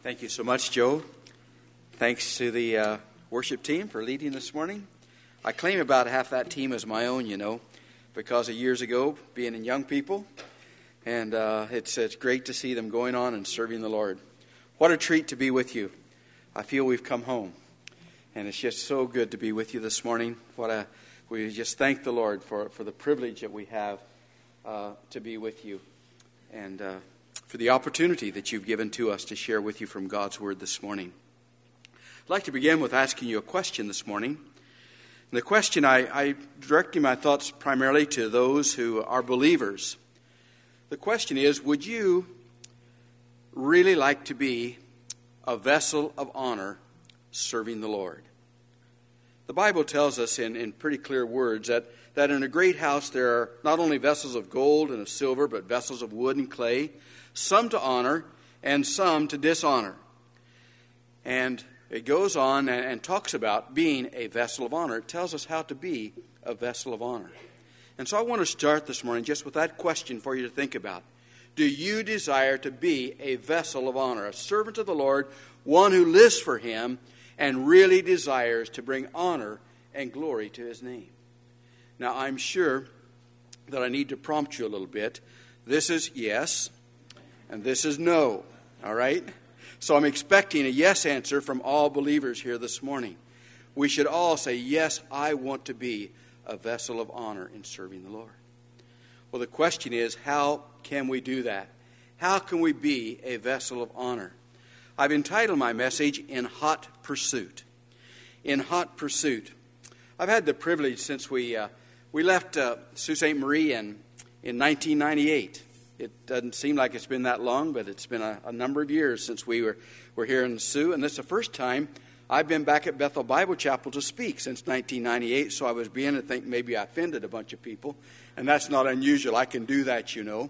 Thank you so much, Joe. Thanks to the worship team for leading this morning. I claim about half that team as my own, because of years ago being in young people. And it's great to see them going on and serving the Lord. What a treat to be with you. I feel we've come home. And it's just so good to be with you this morning. We just thank the Lord for the privilege that we have to be with you. And for the opportunity that you've given to us to share with you from God's Word this morning. I'd like to begin with asking you a question this morning. And the question, I directing my thoughts primarily to those who are believers. The question is, would you really like to be a vessel of honor serving the Lord? The Bible tells us in pretty clear words that in a great house there are not only vessels of gold and of silver, but vessels of wood and clay, some to honor and some to dishonor. And it goes on and talks about being a vessel of honor. It tells us how to be a vessel of honor. And so I want to start this morning just with that question for you to think about. Do you desire to be a vessel of honor, a servant of the Lord, one who lives for Him and really desires to bring honor and glory to His name? Now, I'm sure that I need to prompt you a little bit. This is yes, and this is no, all right? So I'm expecting a yes answer from all believers here this morning. We should all say, yes, I want to be a vessel of honor in serving the Lord. Well, the question is, how can we do that? How can we be a vessel of honor? I've entitled my message, In Hot Pursuit. In Hot Pursuit. I've had the privilege since we left Sault Ste. Marie in 1998. It doesn't seem like it's been that long, but it's been a number of years since we were here in Sault. And this is the first time I've been back at Bethel Bible Chapel to speak since 1998. So I was beginning to think maybe I offended a bunch of people. And that's not unusual. I can do that,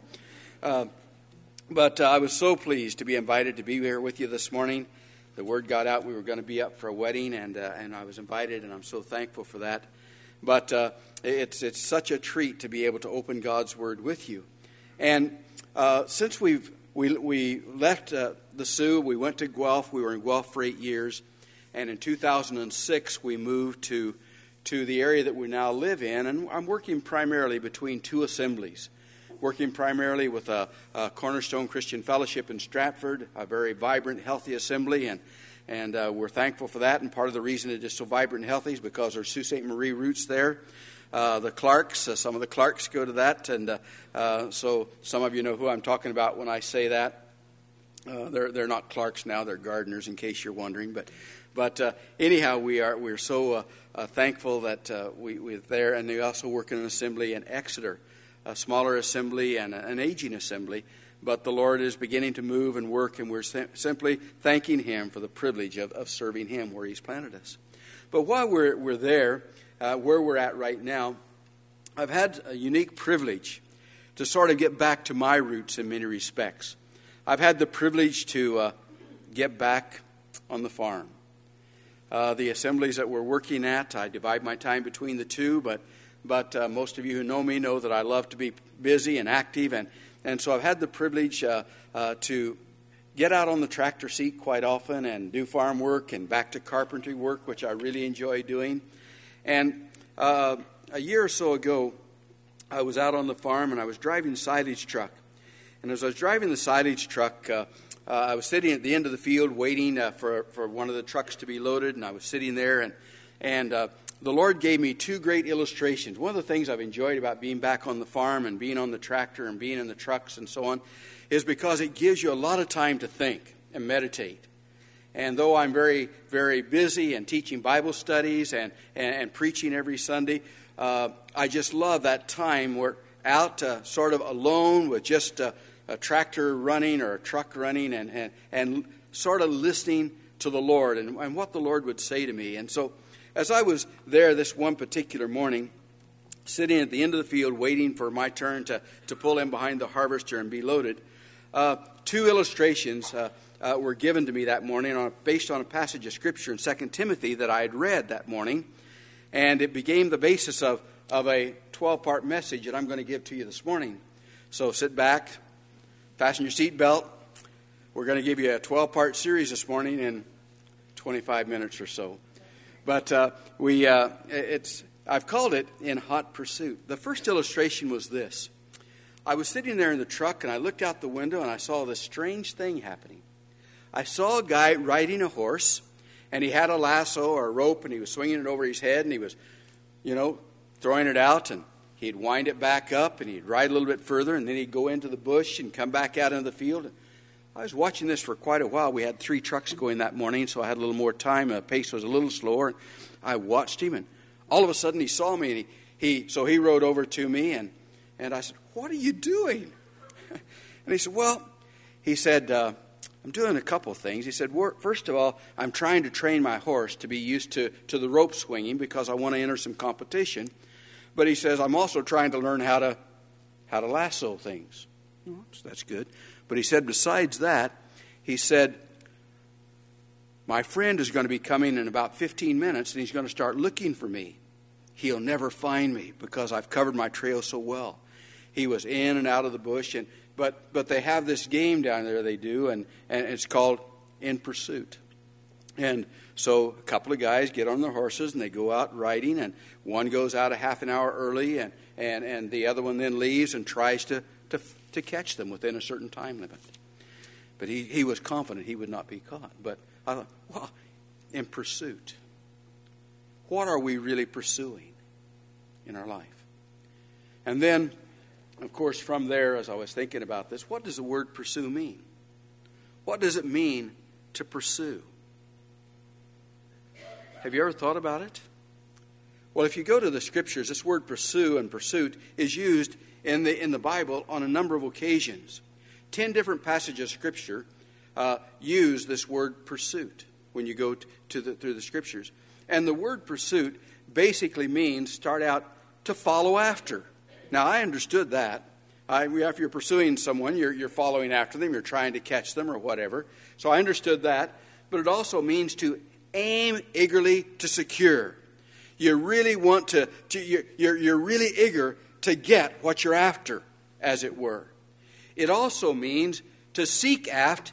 But I was so pleased to be invited to be here with you this morning. The word got out we were going to be up for a wedding, and I was invited, and I'm so thankful for that. But it's such a treat to be able to open God's Word with you. And since we left the Sioux, we went to Guelph. We were in Guelph for 8 years. And in 2006, we moved to the area that we now live in. And I'm working primarily between two assemblies. Working primarily with a Cornerstone Christian Fellowship in Stratford, a very vibrant, healthy assembly. And we're thankful for that. And part of the reason it is so vibrant and healthy is because our Sault Ste. Marie roots there. The Clarks, some of the Clarks go to that, and so some of you know who I'm talking about when I say that. They're not Clarks now; they're Gardeners, in case you're wondering. But anyhow, we're so thankful that we're there, and they also work in an assembly in Exeter, a smaller assembly and an aging assembly. But the Lord is beginning to move and work, and we're simply thanking Him for the privilege of serving Him where He's planted us. But while we're there. Where we're at right now, I've had a unique privilege to sort of get back to my roots in many respects. I've had the privilege to get back on the farm. The assemblies that we're working at, I divide my time between the two, but most of you who know me know that I love to be busy and active, and so I've had the privilege to get out on the tractor seat quite often and do farm work and back to carpentry work, which I really enjoy doing. And a year or so ago, I was out on the farm and I was driving a silage truck. And as I was driving the silage truck, I was sitting at the end of the field waiting for one of the trucks to be loaded. And I was sitting there, and the Lord gave me two great illustrations. One of the things I've enjoyed about being back on the farm and being on the tractor and being in the trucks and so on is because it gives you a lot of time to think and meditate. And though I'm very, very busy and teaching Bible studies and preaching every Sunday, I just love that time we're out sort of alone with just a tractor running or a truck running and sort of listening to the Lord and what the Lord would say to me. And so as I was there this one particular morning, sitting at the end of the field waiting for my turn to pull in behind the harvester and be loaded, two illustrations were given to me that morning based on a passage of Scripture in 2 Timothy that I had read that morning. And it became the basis of a 12-part message that I'm going to give to you this morning. So sit back, fasten your seatbelt, We're going to give you a 12-part series this morning in 25 minutes or so. But I've called it In Hot Pursuit. The first illustration was this. I was sitting there in the truck, and I looked out the window, and I saw this strange thing happening. I saw a guy riding a horse, and he had a lasso or a rope, and he was swinging it over his head, and he was, throwing it out, and he'd wind it back up, and he'd ride a little bit further, and then he'd go into the bush and come back out into the field. I was watching this for quite a while. We had 3 trucks going that morning, so I had a little more time. The pace was a little slower. I watched him, and all of a sudden he saw me, and he rode over to me, and I said, "What are you doing?" And he said, "I'm doing a couple of things." He said, "First of all, I'm trying to train my horse to be used to the rope swinging because I want to enter some competition. But he says, I'm also trying to learn how to lasso things." Well, that's good. But he said, besides that, he said, "My friend is going to be coming in about 15 minutes, and he's going to start looking for me. He'll never find me because I've covered my trail so well." He was in and out of the bush, but they have this game down there they do, and it's called In Pursuit. And so a couple of guys get on their horses, and they go out riding, and one goes out a half an hour early, and the other one then leaves and tries to catch them within a certain time limit. But he was confident he would not be caught. But I thought, well, in pursuit. What are we really pursuing in our life? And then, of course, from there, as I was thinking about this, what does the word pursue mean? What does it mean to pursue? Have you ever thought about it? Well, if you go to the Scriptures, this word pursue and pursuit is used in the Bible on a number of occasions. 10 different passages of Scripture use this word pursuit when you go through the Scriptures. And the word pursuit basically means start out to follow after. Now, I understood that. If you're pursuing someone, you're following after them, you're trying to catch them or whatever. So I understood that. But it also means to aim eagerly to secure. You really want you're really eager to get what you're after, as it were. It also means to seek after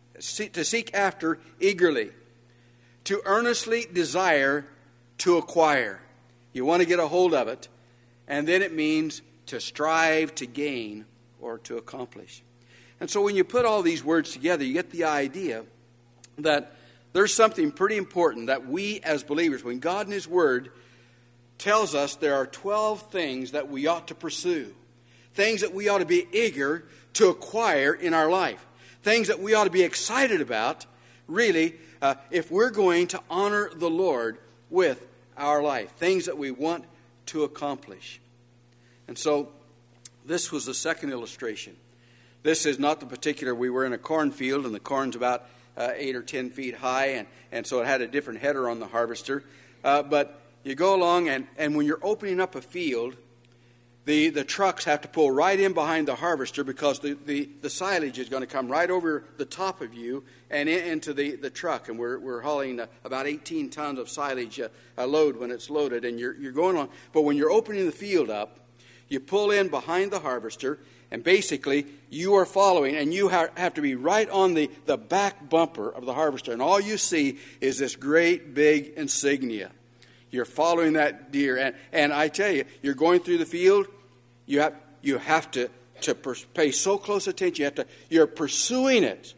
eagerly, to earnestly desire to acquire. You want to get a hold of it, and then it means to strive to gain or to accomplish. And so when you put all these words together, you get the idea that there's something pretty important that we as believers, when God in His Word tells us there are 12 things that we ought to pursue, things that we ought to be eager to acquire in our life, things that we ought to be excited about, really, if we're going to honor the Lord with our life, things that we want to accomplish. And so this was the second illustration. This is not the particular, we were in a cornfield, and the corn's about 8 or 10 feet high, and so it had a different header on the harvester. But you go along, and when you're opening up a field, the trucks have to pull right in behind the harvester because the silage is going to come right over the top of you and into the truck. And we're hauling about 18 tons of silage a load when it's loaded, and you're going on. But when you're opening the field up, you pull in behind the harvester, and basically you are following, and you have to be right on the back bumper of the harvester. And all you see is this great big insignia. You're following that deer. And I tell you, you're going through the field, you have to pay so close attention. You're pursuing it.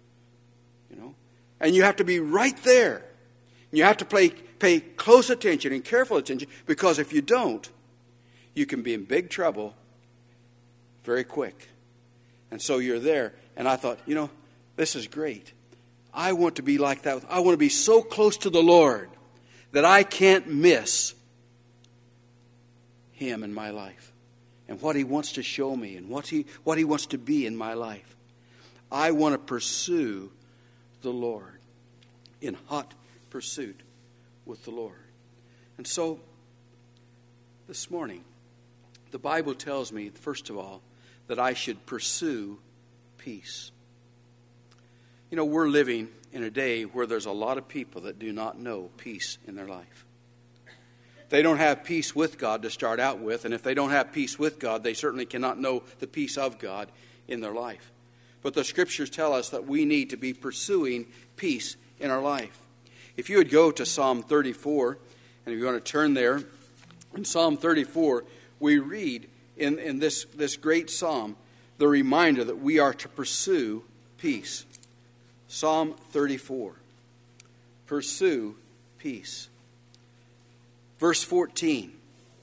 And you have to be right there. You have to pay close attention and careful attention, because if you don't, you can be in big trouble very quick. And so you're there. And I thought, this is great. I want to be like that. I want to be so close to the Lord that I can't miss Him in my life and what He wants to show me and what He wants to be in my life. I want to pursue the Lord, in hot pursuit with the Lord. And so this morning, the Bible tells me, first of all, that I should pursue peace. We're living in a day where there's a lot of people that do not know peace in their life. They don't have peace with God to start out with, and if they don't have peace with God, they certainly cannot know the peace of God in their life. But the Scriptures tell us that we need to be pursuing peace in our life. If you would go to Psalm 34, and if you want to turn there, in Psalm 34, we read in this great psalm the reminder that we are to pursue peace. Psalm 34. Pursue peace. Verse 14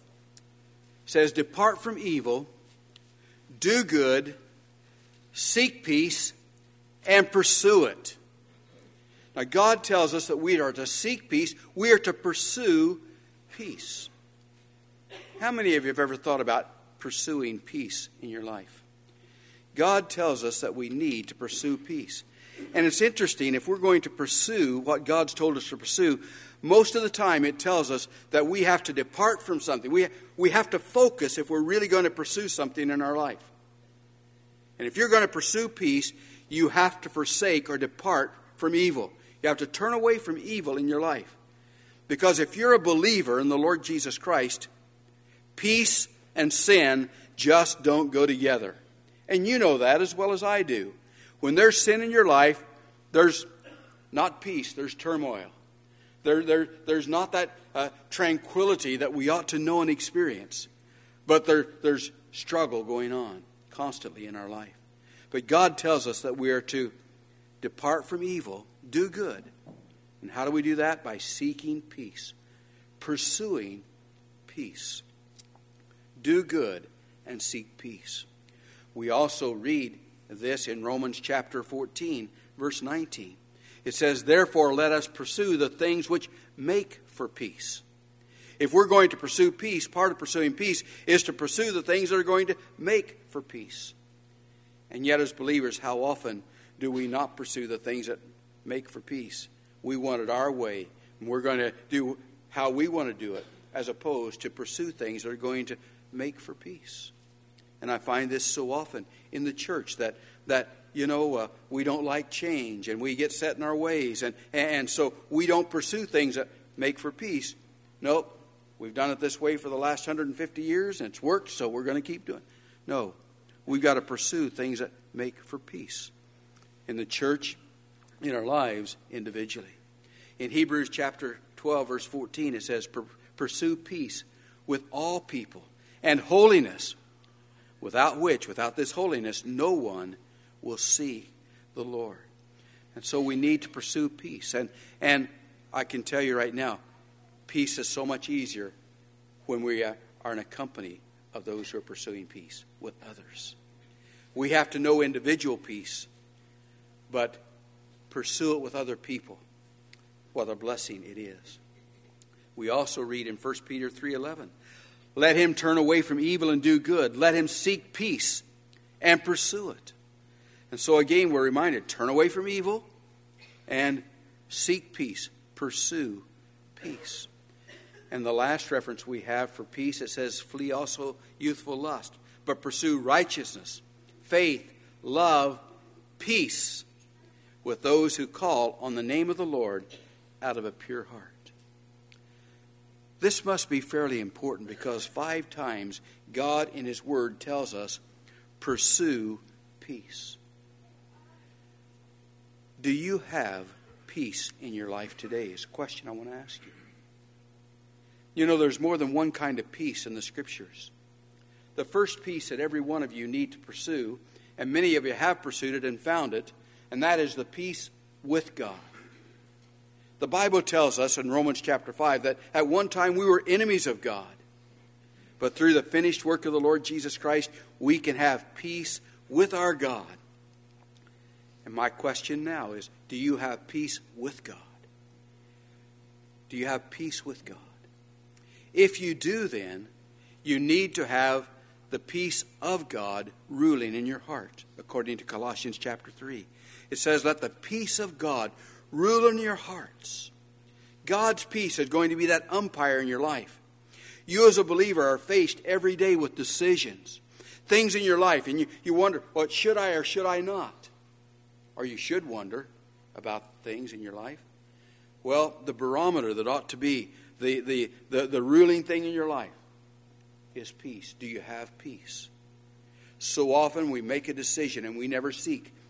says, "Depart from evil, do good, seek peace, and pursue it." Now, God tells us that we are to seek peace. We are to pursue peace. How many of you have ever thought about pursuing peace in your life? God tells us that we need to pursue peace. And it's interesting, if we're going to pursue what God's told us to pursue, most of the time it tells us that we have to depart from something. We have to focus if we're really going to pursue something in our life. And if you're going to pursue peace, you have to forsake or depart from evil. You have to turn away from evil in your life. Because if you're a believer in the Lord Jesus Christ, peace and sin just don't go together. And you know that as well as I do. When there's sin in your life, there's not peace, there's turmoil. There's not that tranquility that we ought to know and experience. But there's struggle going on constantly in our life. But God tells us that we are to depart from evil, do good. And how do we do that? By seeking peace, pursuing peace. Do good and seek peace. We also read this in Romans chapter 14, verse 19. It says, "Therefore let us pursue the things which make for peace." If we're going to pursue peace, part of pursuing peace is to pursue the things that are going to make for peace. And yet as believers, how often do we not pursue the things that make for peace? We want it our way, and we're going to do how we want to do it, as opposed to pursue things that are going to make for peace. And I find this so often in the church that we don't like change, and we get set in our ways, and so we don't pursue things that make for peace. Nope, we've done it this way for the last 150 years, and it's worked, so we're going to keep doing it. No, we've got to pursue things that make for peace in the church, in our lives, individually. In Hebrews chapter 12, verse 14, it says, "Pursue peace with all people and holiness, without this holiness, no one will see the Lord." And so we need to pursue peace. And I can tell you right now, peace is so much easier when we are in a company of those who are pursuing peace with others. We have to know individual peace, but pursue it with other people. What a blessing it is. We also read in 1 Peter 3:11, "Let him turn away from evil and do good. Let him seek peace and pursue it." And so again, we're reminded, turn away from evil and seek peace. Pursue peace. And the last reference we have for peace, it says, "Flee also youthful lust, but pursue righteousness, faith, love, peace with those who call on the name of the Lord out of a pure heart." This must be fairly important because 5 times God in His Word tells us, pursue peace. Do you have peace in your life today is a question I want to ask you. You know, there's more than one kind of peace in the Scriptures. The first peace that every one of you need to pursue, and many of you have pursued it and found it, and that is the peace with God. The Bible tells us in Romans chapter 5 that at one time we were enemies of God. But through the finished work of the Lord Jesus Christ, we can have peace with our God. And my question now is, do you have peace with God? Do you have peace with God? If you do, then, you need to have the peace of God ruling in your heart, according to Colossians chapter 3. It says, "Let the peace of God rule in your hearts." God's peace is going to be that umpire in your life. You as a believer are faced every day with decisions, things in your life, and you wonder, well, should I or should I not? Or you should wonder about things in your life. Well, the barometer that ought to be the ruling thing in your life is peace. Do you have peace? So often we make a decision and we never seek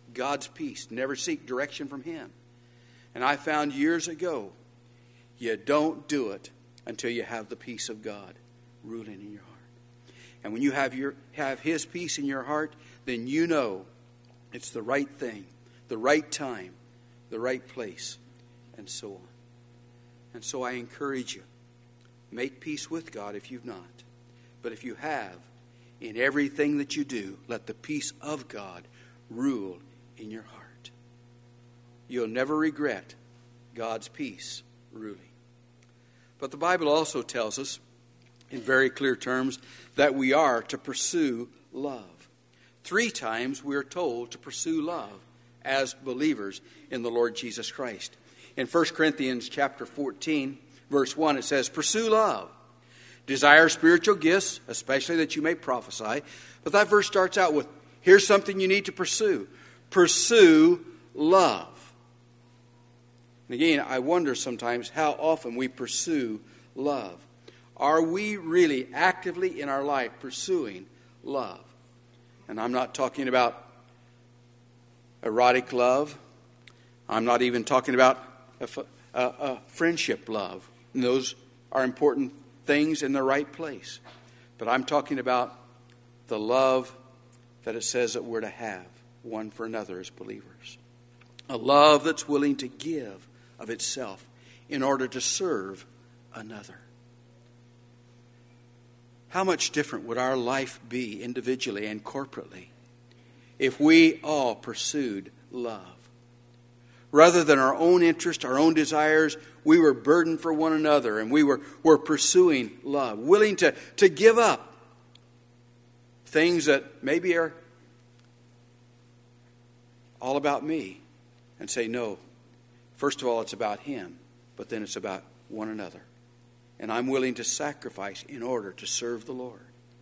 God's peace. Never seek direction from Him. And I found years ago, you don't do it until you have the peace of God ruling in your heart. And when you have His peace in your heart, then you know it's the right thing, the right time, the right place, and so on. And so I encourage you, make peace with God if you've not. But if you have, in everything that you do, let the peace of God rule in your heart. You'll never regret God's peace ruling. But the Bible also tells us, in very clear terms, that we are to pursue love. 3 times we are told to pursue love as believers in the Lord Jesus Christ. In 1 Corinthians chapter 14, verse 1, it says, pursue love. Desire spiritual gifts, especially that you may prophesy. But that verse starts out with, here's something you need to pursue. Pursue love. And again, I wonder sometimes how often we pursue love. Are we really actively in our life pursuing love? And I'm not talking about erotic love. I'm not even talking about a friendship love. And those are important things in the right place. But I'm talking about the love that it says that we're to have one for another as believers. A love that's willing to give of itself in order to serve another. How much different would our life be individually and corporately if we all pursued love? Rather than our own interest, our own desires, we were burdened for one another and we were pursuing love, willing to give up things that maybe are all about me and say, no, first of all, it's about Him, but then it's about one another. And I'm willing to sacrifice in order to serve the Lord.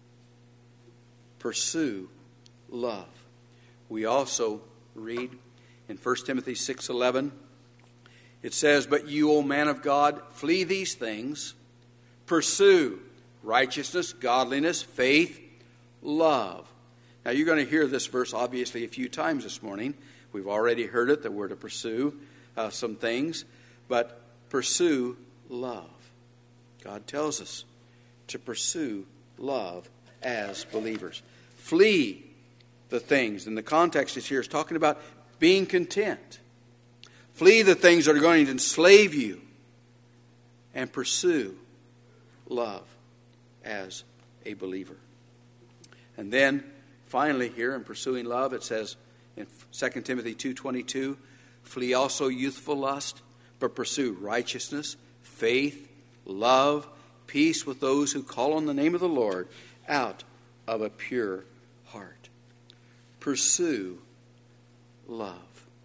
Pursue love. We also read in 1 Timothy 6:11, it says, but you, O man of God, flee these things. Pursue righteousness, godliness, faith, love. Now you're going to hear this verse obviously a few times this morning. We've already heard it, that we're to pursue some things. But pursue love. God tells us to pursue love as believers. Flee the things. And the context is here is talking about being content. Flee the things that are going to enslave you. And pursue love as a believer. And then finally here in pursuing love, it says in 2 Timothy 2:22, flee also youthful lust, but pursue righteousness, faith, love, peace with those who call on the name of the Lord out of a pure heart. Pursue love.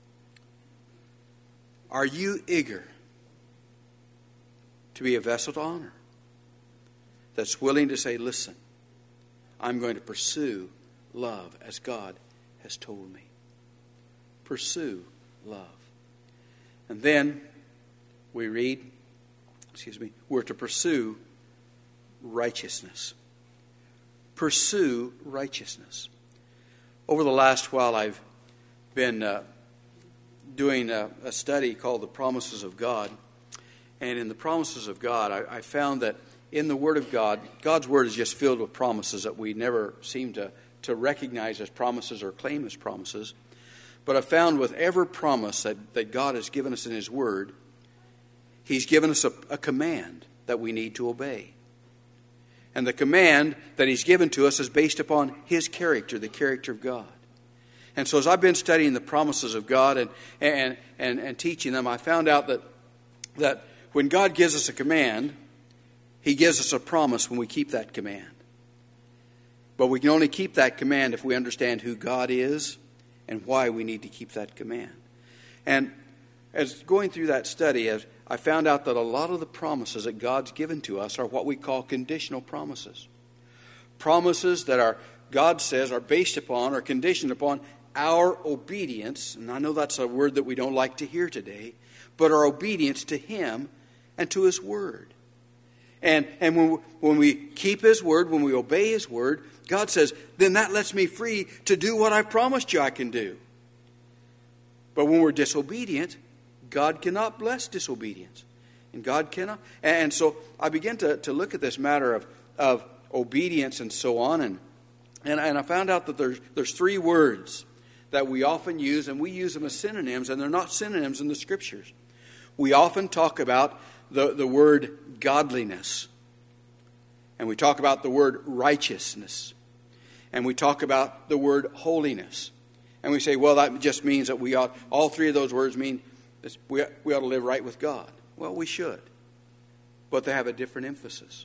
Are you eager to be a vessel to honor? That's willing to say, listen, I'm going to pursue love as God has told me. Pursue love. And then we read, we're to pursue righteousness. Pursue righteousness. Over the last while, I've been doing a study called The Promises of God. And in the promises of God, I found that in the Word of God, God's Word is just filled with promises that we never seem to recognize as promises or claim as promises. But I found with every promise that God has given us in His Word, He's given us a command that we need to obey. And the command that He's given to us is based upon His character, the character of God. And so as I've been studying the promises of God and teaching them, I found out that when God gives us a command, He gives us a promise when we keep that command. But we can only keep that command if we understand who God is and why we need to keep that command. And as going through that study, I found out that a lot of the promises that God's given to us are what we call conditional promises. Promises that God says are based upon or conditioned upon our obedience. And I know that's a word that we don't like to hear today, but our obedience to Him and to His Word. And when we keep His Word, when we obey His Word, God says, then that lets me free to do what I promised you I can do. But when we're disobedient, God cannot bless disobedience. And God cannot. And so I began to look at this matter of obedience and so on. And I found out that there's three words that we often use, and we use them as synonyms, and they're not synonyms in the Scriptures. We often talk about the word godliness. And we talk about the word righteousness. And we talk about the word holiness. And we say, well, that just means that we ought, all three of those words mean we ought to live right with God. Well, we should. But they have a different emphasis.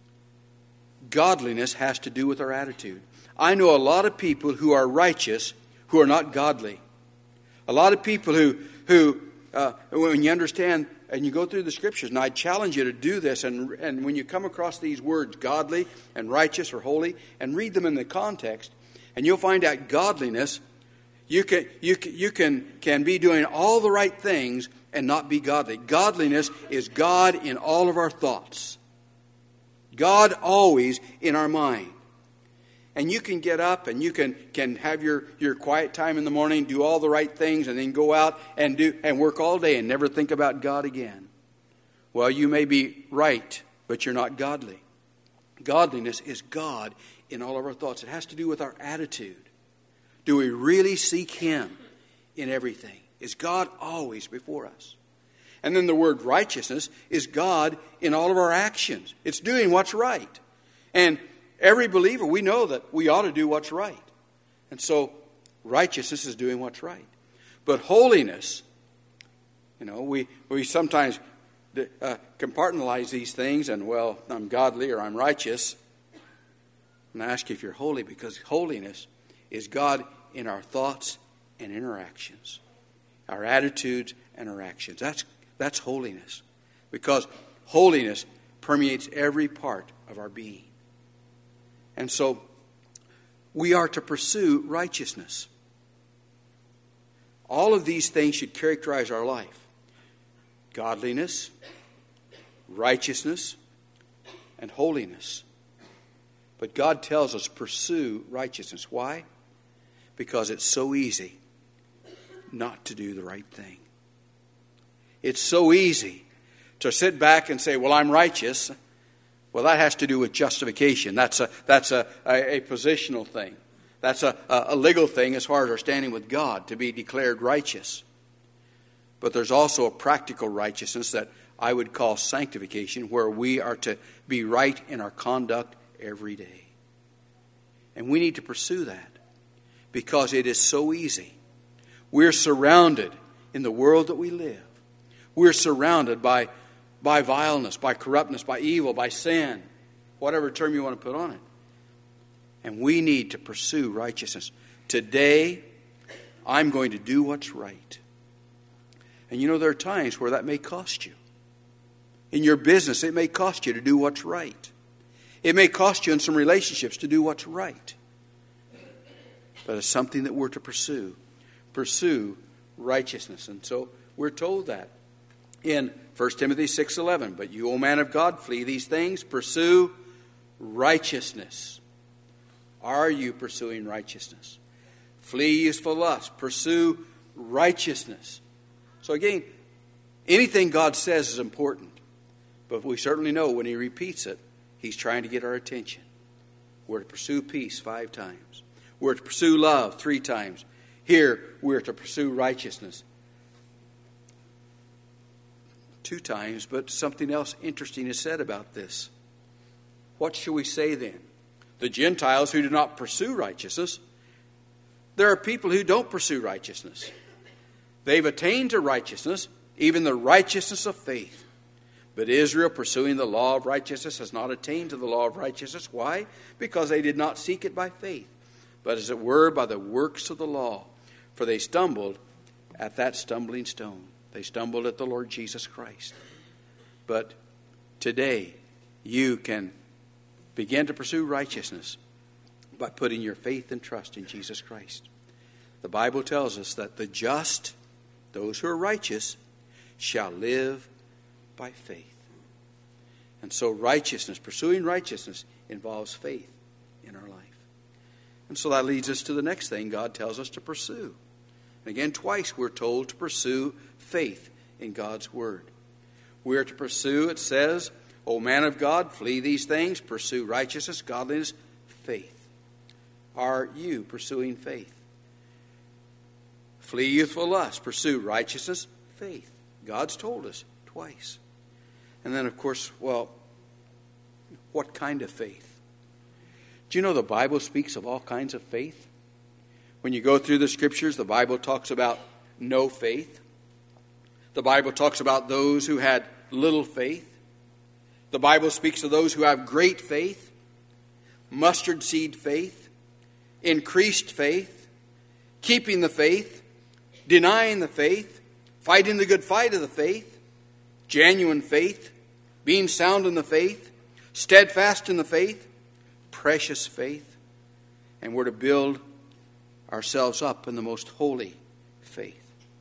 Godliness has to do with our attitude. I know a lot of people who are righteous who are not godly. A lot of people who when you understand and you go through the Scriptures, and I challenge you to do this, and when you come across these words, godly and righteous or holy, and read them in the context, and you'll find out godliness, you can be doing all the right things and not be godly. Godliness is God in all of our thoughts. God always in our mind. And you can get up and you can have your quiet time in the morning, do all the right things, and then go out and work all day and never think about God again. Well, you may be right, but you're not godly. Godliness is God in all of our thoughts. It has to do with our attitude. Do we really seek Him in everything? Is God always before us? And then the word righteousness is God in all of our actions. It's doing what's right. And every believer, we know that we ought to do what's right. And so righteousness is doing what's right. But holiness, we sometimes compartmentalize these things and, well, I'm godly or I'm righteous. And I ask you if you're holy, because holiness is God in our thoughts and in our actions. Our attitudes and our actions. That's holiness. Because holiness permeates every part of our being. And so we are to pursue righteousness. All of these things should characterize our life. Godliness, righteousness, and holiness. But God tells us pursue righteousness. Why? Because it's so easy not to do the right thing. It's so easy to sit back and say, well, I'm righteous. Well, that has to do with justification. That's a positional thing. That's a legal thing as far as our standing with God, to be declared righteous. But there's also a practical righteousness that I would call sanctification, where we are to be right in our conduct every day. And we need to pursue that because it is so easy. We're surrounded in the world that we live. We're surrounded by vileness, by corruptness, by evil, by sin, whatever term you want to put on it. And we need to pursue righteousness. Today, I'm going to do what's right. And there are times where that may cost you. In your business, it may cost you to do what's right. It may cost you in some relationships to do what's right. But it's something that we're to pursue. Pursue righteousness. And so we're told that in 1 Timothy 6:11. But you, O man of God, flee these things. Pursue righteousness. Are you pursuing righteousness? Flee useful lust. Pursue righteousness. So again, anything God says is important. But we certainly know when He repeats it, He's trying to get our attention. We're to pursue peace 5 times. We're to pursue love 3 times. Here, we're to pursue righteousness 2 times, but something else interesting is said about this. What shall we say then? The Gentiles who do not pursue righteousness, there are people who don't pursue righteousness. They've attained to righteousness, even the righteousness of faith. But Israel, pursuing the law of righteousness, has not attained to the law of righteousness. Why? Because they did not seek it by faith, but as it were by the works of the law. For they stumbled at that stumbling stone. They stumbled at the Lord Jesus Christ. But today, you can begin to pursue righteousness by putting your faith and trust in Jesus Christ. The Bible tells us that the just, those who are righteous, shall live by faith. And so righteousness, pursuing righteousness, involves faith in our life. And so that leads us to the next thing God tells us to pursue. And again, twice we're told to pursue faith in God's Word. We are to pursue, it says, O man of God, flee these things, pursue righteousness, godliness, faith. Are you pursuing faith? Flee youthful lust, pursue righteousness, faith. God's told us twice. And then, of course, well, what kind of faith? Do you know the Bible speaks of all kinds of faith? When you go through the Scriptures, the Bible talks about no faith. The Bible talks about those who had little faith. The Bible speaks of those who have great faith, mustard seed faith, increased faith, keeping the faith, denying the faith, fighting the good fight of the faith, genuine faith, being sound in the faith, steadfast in the faith, precious faith, and we're to build ourselves up in the most holy faith.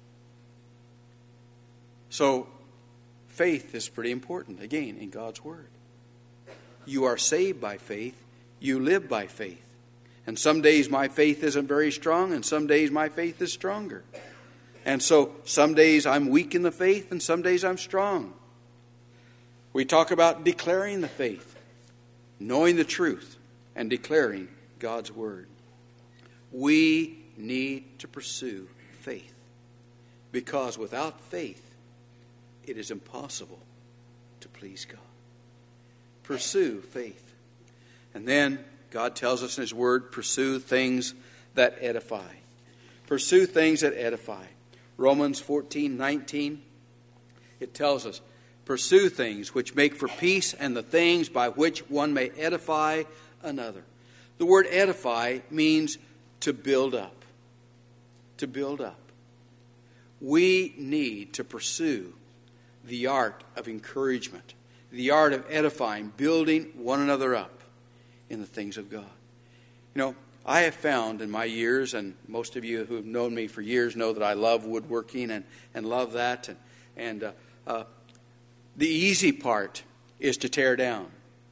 So, faith is pretty important, again, in God's Word. You are saved by faith. You live by faith. And some days my faith isn't very strong, and some days my faith is stronger. And so some days I'm weak in the faith, and some days I'm strong. We talk about declaring the faith, knowing the truth, and declaring God's Word. We need to pursue faith, because without faith, it is impossible to please God. Pursue faith. And then God tells us in His Word, pursue things that edify. Pursue things that edify. Romans 14:19, it tells us, pursue things which make for peace and the things by which one may edify another. The word edify means to build up. To build up. We need to pursue the art of encouragement, the art of edifying, building one another up in the things of God. You know, I have found in my years, and most of you who have known me for years know that I love woodworking and love that. And the easy part is to tear down.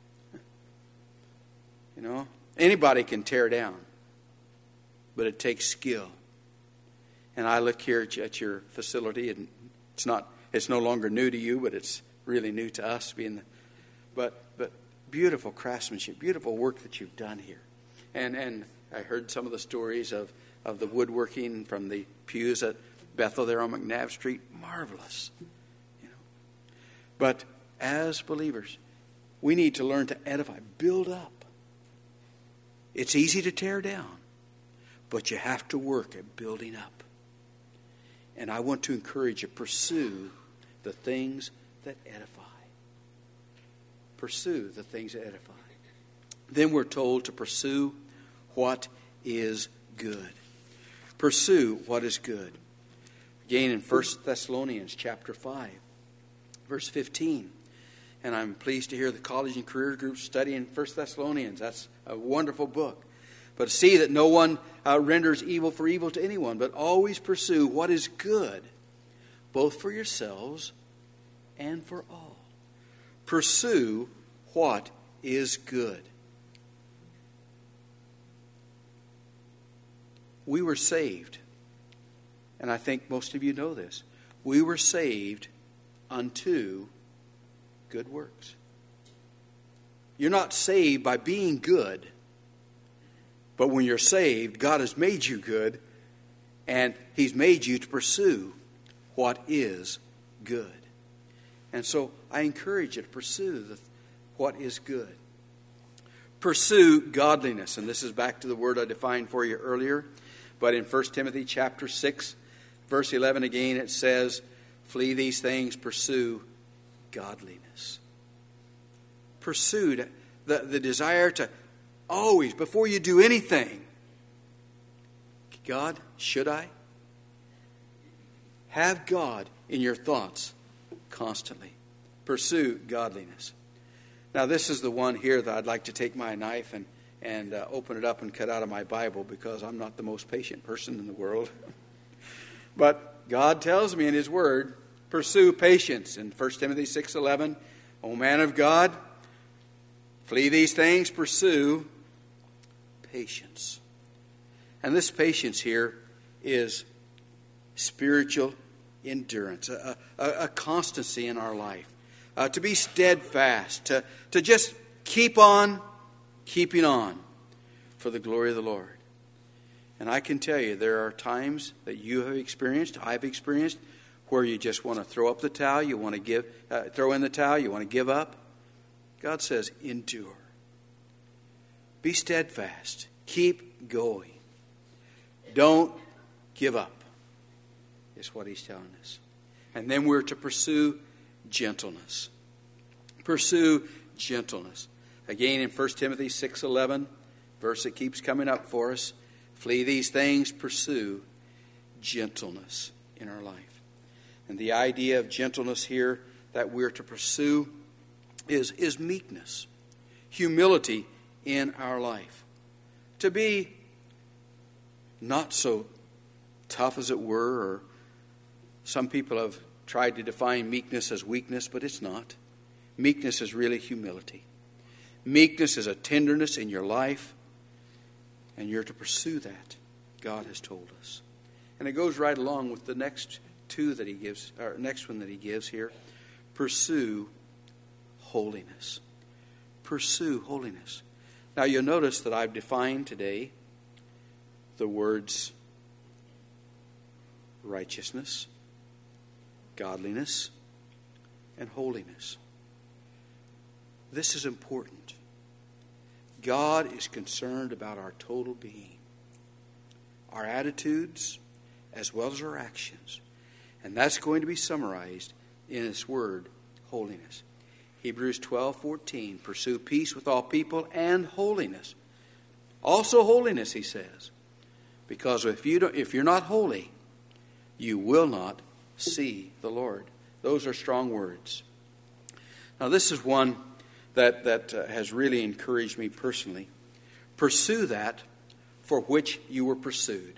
You know, anybody can tear down, but it takes skill. And I look here at your facility, and it's no longer new to you, but it's really new to us. But beautiful craftsmanship, beautiful work that you've done here. And I heard some of the stories of the woodworking from the pews at Bethel there on McNabb Street. Marvelous. You know. But as believers, we need to learn to edify, build up. It's easy to tear down, but you have to work at building up. And I want to encourage you, pursue the things that edify. Pursue the things that edify. Then we're told to pursue what is good. Pursue what is good. Again in 1 Thessalonians chapter 5, verse 15. And I'm pleased to hear the college and career groups studying 1 Thessalonians. That's a wonderful book. But see that no one renders evil for evil to anyone, but always pursue what is good, both for yourselves and for all. Pursue what is good. We were saved, and I think most of you know this. We were saved unto good works. You're not saved by being good. But when you're saved, God has made you good, and He's made you to pursue what is good. And so I encourage you to pursue what is good. Pursue godliness. And this is back to the word I defined for you earlier. But in 1 Timothy chapter 6, verse 11 again, it says, flee these things, pursue godliness. Pursue the desire to always, before you do anything, God, should I? Have God in your thoughts constantly. Pursue godliness. Now, this is the one here that I'd like to take my knife and open it up and cut out of my Bible, because I'm not the most patient person in the world. But God tells me in His Word, pursue patience. In 1 Timothy 6:11, O man of God, flee these things, pursue patience. And this patience here is spiritual endurance, a constancy in our life, to be steadfast, to just keep on keeping on for the glory of the Lord. And I can tell you, there are times that you have experienced, I've experienced, where you just want to throw up the towel, you want to throw in the towel, you want to give up. God says, endure. Be steadfast. Keep going. Don't give up, is what he's telling us. And then we're to pursue gentleness. Pursue gentleness. Again, in 1 Timothy 6:11, verse that keeps coming up for us, flee these things, pursue gentleness in our life. And the idea of gentleness here that we're to pursue is meekness, humility in our life. To be not so tough, as it were, or some people have tried to define meekness as weakness, but it's not. Meekness is really humility. Meekness is a tenderness in your life, and you're to pursue that, God has told us. And it goes right along with the next two that he gives, or next one that he gives here. Pursue holiness. Pursue holiness. Now you'll notice that I've defined today the words righteousness, godliness, and holiness. This is important. God is concerned about our total being, our attitudes, as well as our actions. And that's going to be summarized in this word, holiness. Hebrews 12:14, pursue peace with all people and holiness. Also holiness, he says. Because if you're not holy, you will not see the Lord. Those are strong words. Now this is one that has really encouraged me personally. Pursue that for which you were pursued.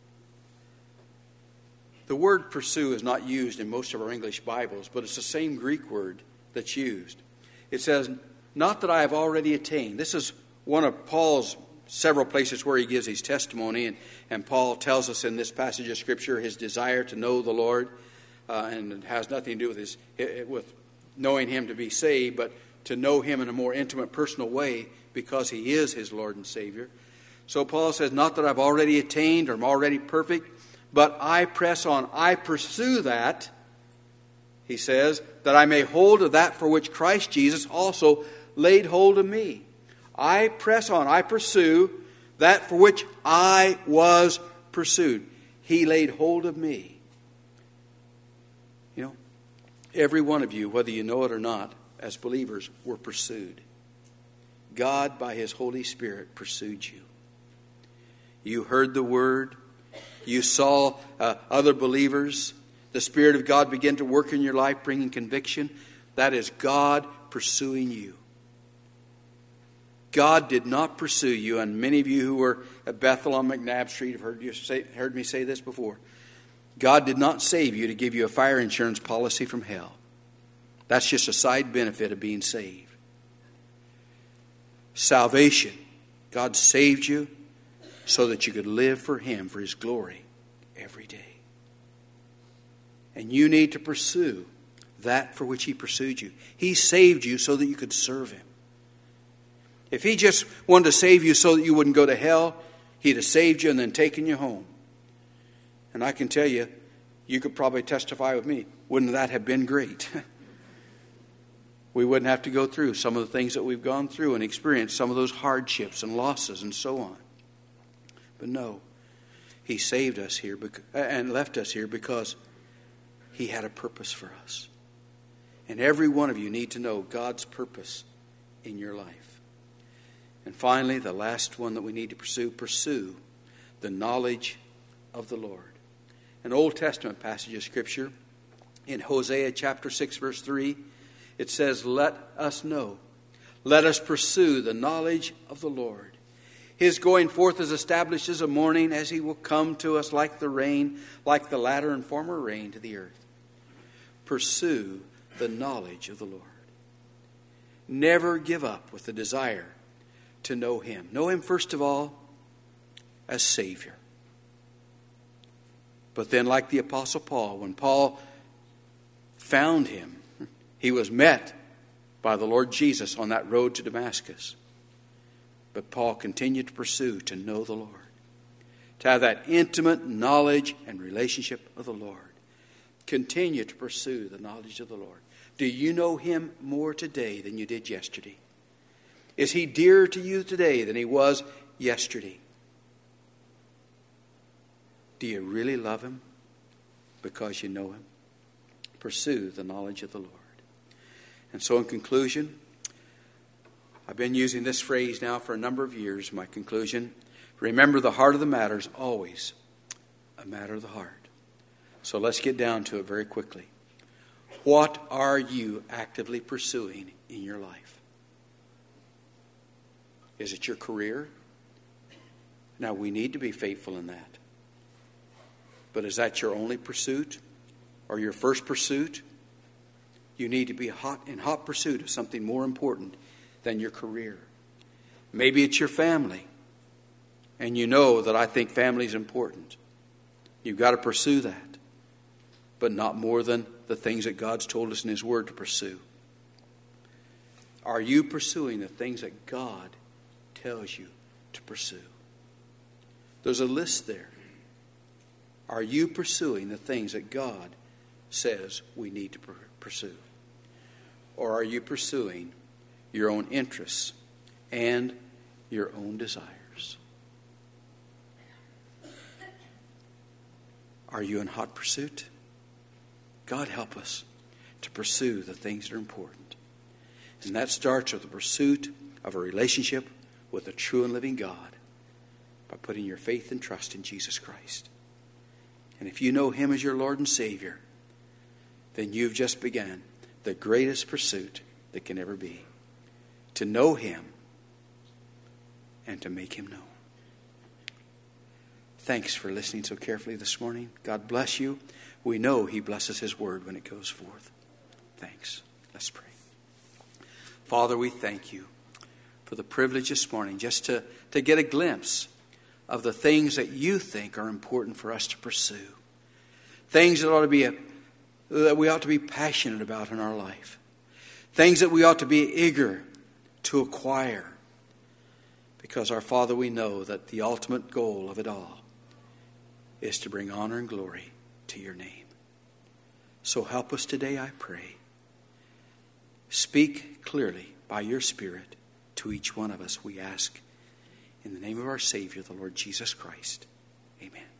The word pursue is not used in most of our English Bibles, but it's the same Greek word that's used. It says, not that I have already attained. This is one of Paul's several places where he gives his testimony, and Paul tells us in this passage of Scripture his desire to know the Lord, and it has nothing to do with knowing Him to be saved, but to know Him in a more intimate, personal way because He is his Lord and Savior. So Paul says, not that I've already attained or I'm already perfect, but I press on. I pursue that, he says, that I may hold of that for which Christ Jesus also laid hold of me. I press on. I pursue that for which I was pursued. He laid hold of me. You know, every one of you, whether you know it or not, as believers, were pursued. God, by His Holy Spirit, pursued you. You heard the Word. You saw other believers. The Spirit of God began to work in your life, bringing conviction. That is God pursuing you. God did not pursue you, and many of you who were at Bethel on McNabb Street have heard me say this before. God did not save you to give you a fire insurance policy from hell. That's just a side benefit of being saved. Salvation. God saved you so that you could live for Him, for His glory, every day. And you need to pursue that for which He pursued you. He saved you so that you could serve Him. If He just wanted to save you so that you wouldn't go to hell, He'd have saved you and then taken you home. And I can tell you, you could probably testify with me, wouldn't that have been great? We wouldn't have to go through some of the things that we've gone through and experienced some of those hardships and losses and so on. But no, He saved us here and left us here because He had a purpose for us. And every one of you need to know God's purpose in your life. And finally, the last one that we need to pursue the knowledge of the Lord. An Old Testament passage of Scripture in Hosea chapter 6 verse 3, it says, let us know, let us pursue the knowledge of the Lord. His going forth is established as a morning, as He will come to us like the rain, like the latter and former rain to the earth. Pursue the knowledge of the Lord. Never give up with the desire to know Him. Know Him, first of all, as Savior. But then, like the Apostle Paul, when Paul found him, he was met by the Lord Jesus on that road to Damascus. But Paul continued to pursue to know the Lord, to have that intimate knowledge and relationship of the Lord. Continue to pursue the knowledge of the Lord. Do you know Him more today than you did yesterday? Is He dearer to you today than He was yesterday? Do you really love Him because you know Him? Pursue the knowledge of the Lord. And so in conclusion, I've been using this phrase now for a number of years. My conclusion, remember the heart of the matter is always a matter of the heart. So let's get down to it very quickly. What are you actively pursuing in your life? Is it your career? Now, we need to be faithful in that. But is that your only pursuit or your first pursuit? You need to be in hot pursuit of something more important than your career. Maybe it's your family. And you know that I think family is important. You've got to pursue that. But not more than the things that God's told us in His Word to pursue. Are you pursuing the things that God tells you to pursue? There's a list there. Are you pursuing the things that God says we need to pursue? Or are you pursuing your own interests and your own desires? Are you in hot pursuit? God help us to pursue the things that are important. And that starts with the pursuit of a relationship with the true and living God by putting your faith and trust in Jesus Christ. And if you know Him as your Lord and Savior, then you've just begun the greatest pursuit that can ever be. To know Him and to make Him known. Thanks for listening so carefully this morning. God bless you. We know He blesses His Word when it goes forth. Thanks. Let's pray. Father, we thank You for the privilege this morning just to get a glimpse of the things that You think are important for us to pursue. Things that we ought to be passionate about in our life. Things that we ought to be eager to acquire. Because our Father, we know that the ultimate goal of it all is to bring honor and glory to Your name. So help us today, I pray. Speak clearly by Your Spirit to each one of us, we ask. In the name of our Savior, the Lord Jesus Christ. Amen.